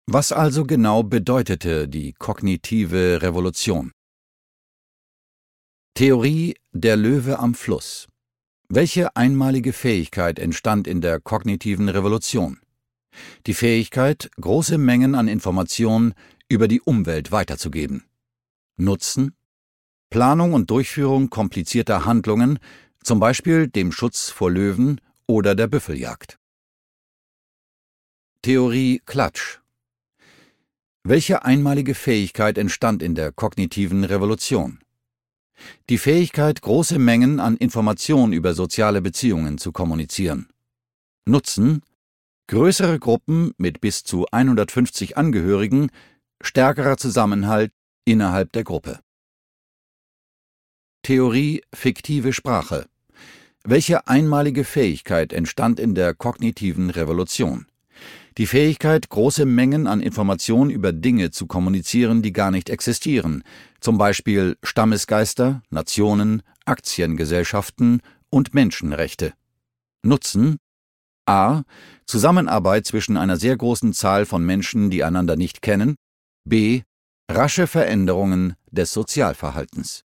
Was also genau bedeutete die kognitive Revolution? Theorie Der Löwe am Fluss. Welche einmalige Fähigkeit entstand in der kognitiven Revolution? Die Fähigkeit, große Mengen an Informationen über die Umwelt weiterzugeben. Nutzen: Planung und Durchführung komplizierter Handlungen, zum Beispiel dem Schutz vor Löwen oder der Büffeljagd. Theorie Klatsch. Welche einmalige Fähigkeit entstand in der kognitiven Revolution? Die Fähigkeit, große Mengen an Informationen über soziale Beziehungen zu kommunizieren. Nutzen: größere Gruppen mit bis zu 150 Angehörigen, stärkerer Zusammenhalt innerhalb der Gruppe. Theorie Fiktive Sprache. Welche einmalige Fähigkeit entstand in der kognitiven Revolution? Die Fähigkeit, große Mengen an Informationen über Dinge zu kommunizieren, die gar nicht existieren, zum Beispiel Stammesgeister, Nationen, Aktiengesellschaften und Menschenrechte. Nutzen: a. Zusammenarbeit zwischen einer sehr großen Zahl von Menschen, die einander nicht kennen. b. Rasche Veränderungen des Sozialverhaltens.